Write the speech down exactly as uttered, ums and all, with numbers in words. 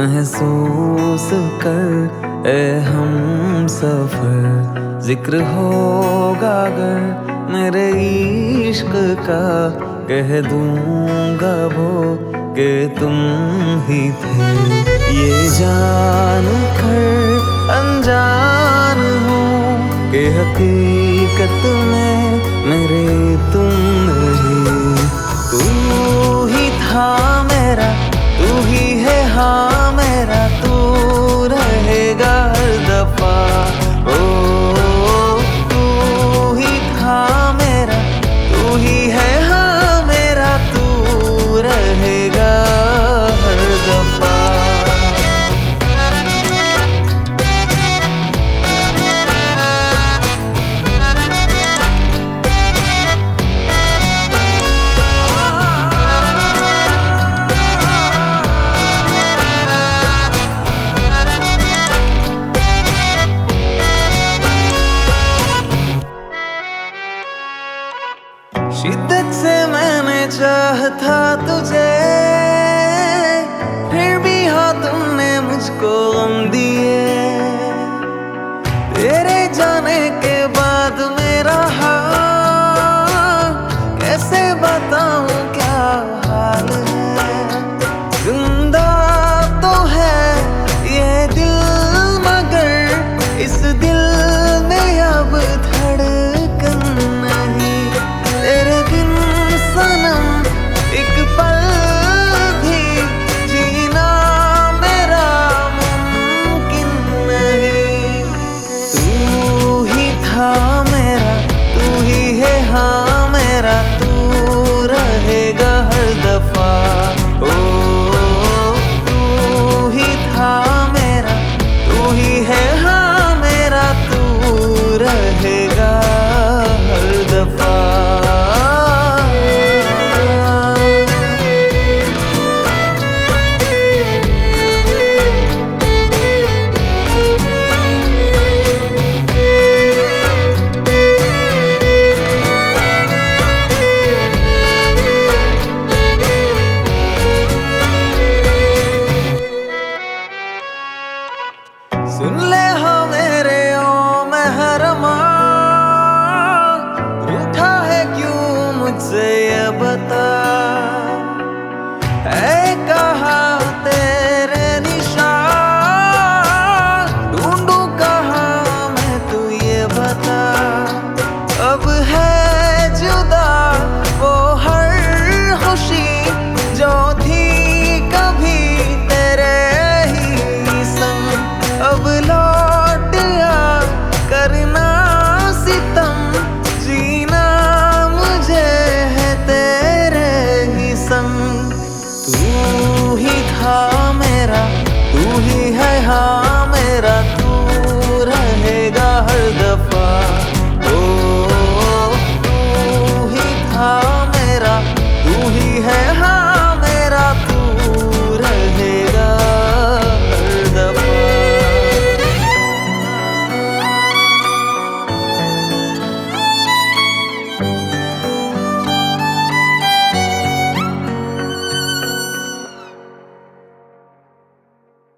महसूस कर ए हम सफर, जिक्र होगा अगर मेरे इश्क का, कह दूंगा वो कि तुम ही थे। ये जान कर अनजान हूँ कि हकीकत में मेरे तुम नहीं। तू ही था मेरा, तू ही है हाँ मेरा, तू रहेगा हर दफा। ओ तू ही था मेरा, तू ही है हाँ मेरा, तू रहेगा हर दफा। शिद्दत से मैंने चाहा था तुझे, फिर भी हाँ तुमने मुझको गम दिए। तेरे जाने के बाद मेरा हाल कैसे बताऊं क्या हाल है। जिंदा तो है ये दिल मगर इस दिल में अब धड़कन नहीं। तेरे बिन सनम एक पल भी जीना मेरा मुमकिन नहीं। तू ही था मेरा, तू ही है हाँ मेरा, तू रहेगा हर दफा। ओ तू ही था मेरा, तू ही है हाँ मेरा, तू रहेगा हर दफा। सुन ले